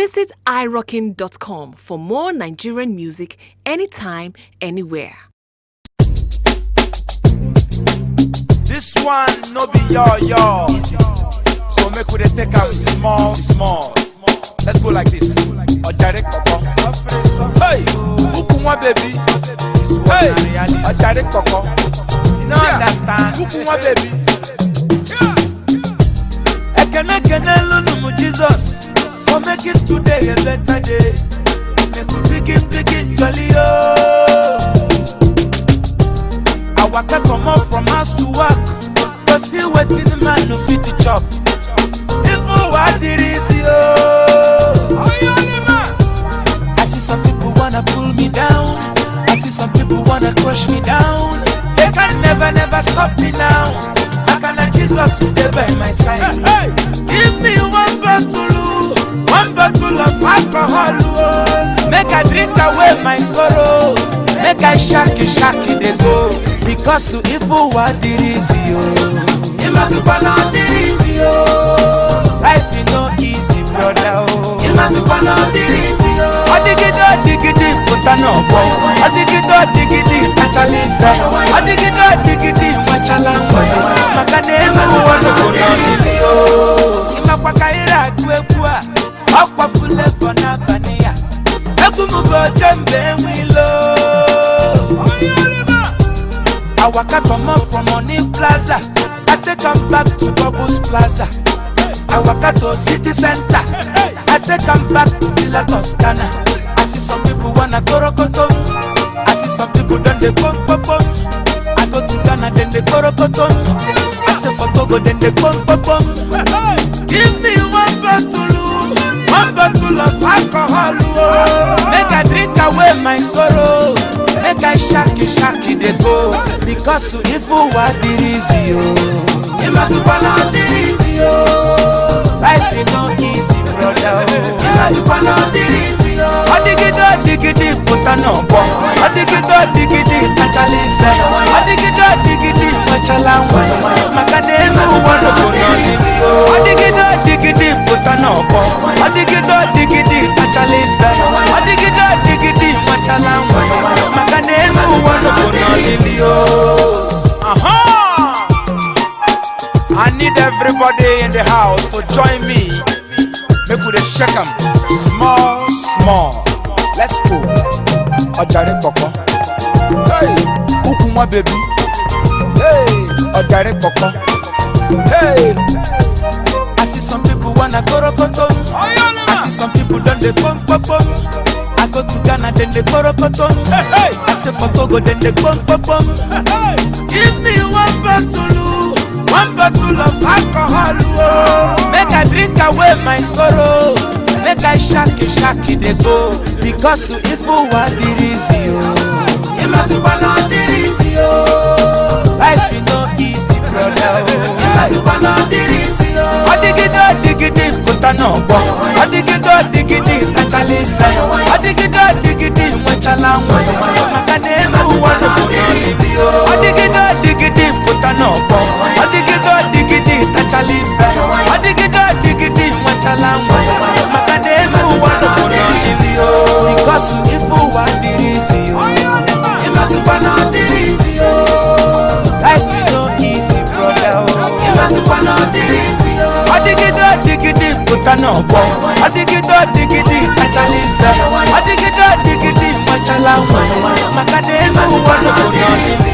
Visit irockin.com for more Nigerian music anytime, anywhere. This one no be y'all. So make we take am small. Let's go like this. Or direct koko. Hey, Ukunwa baby. Hey, or direct koko. You know understand? Ukunwa baby. Ekene lunu Jesus for making today a better day. Make we begin jolly oh. I waka come up from house to work, to see what is the man no fit to chop. If what it is oh. I see some people wanna pull me down. I see some people wanna crush me down. They can never stop me now. I cannot Jesus who dey by my side. Hey, give me one bottle of alcohol oh. Make I drink away my sorrows. Make I shaki they go. Because to evil what it is yo. It must be not easy yo. Life is no easy brother oh. It must be not easy yo. Odigidi put an obo. Odigidi actually fry. Odigidi machalangwa. Makane must be not easy yo. Imakwakaira kwekwa. Akwa fule fona bania. Ekumugo jembe wilo. I waka come up from Money Plaza. I take them back to Bubbles Plaza. I waka to City Center. I take them back to Villa Toscana. I see some people wanna go rokotom. I see some people done they pom. I go to Ghana then they go rokotom. I say for Togo then they pom. Give me one bottle of alcohol oh. Make I drink away my sorrows. Make I shaki they go. Because to evil what it is yo. It must be not easy yo. Life is no easy brother oh. It must be not easy yo. Odigidi put an obo. Odigidi actually fry. Odigidi machalangwa. Makane no wanna go not easy yo. Odigidi put an obo. Odigidi actually fry. Odigidi machalangwa. Makane no wanna go not easy yo. I need everybody in the house to join me. Make we shake them small. Let's go. Ojare koko. Hey, Ukunwa baby. Hey, Ojare koko. Hey. I see some people wanna go rokotom. I see some people done they pom. I go to Ghana then they go rokotom. Hey. I say for Togo then they pom. Hey. Give me one bottle of alcohol oh. Make I drink away my sorrows. Make I shaki they go. Because to evil what it is yo. It must be not easy yo. Life is no easy brother oh. It must be not easy yo. Odigidi put an obo. Odigidi actually fry. Odigidi machalangwa. Makane no wanna go not easy yo. Odigidi put an obo. Odigidi actually fry. Odigidi machalangwa. Makane no wanna go not easy yo. Because to evil what it is yo. It must be not easy yo. Life is no easy brother oh. It must be not easy yo. Odigidi put an obo. Odigidi actually fry. Odigidi machalangwa. Makane no wanna go not easy.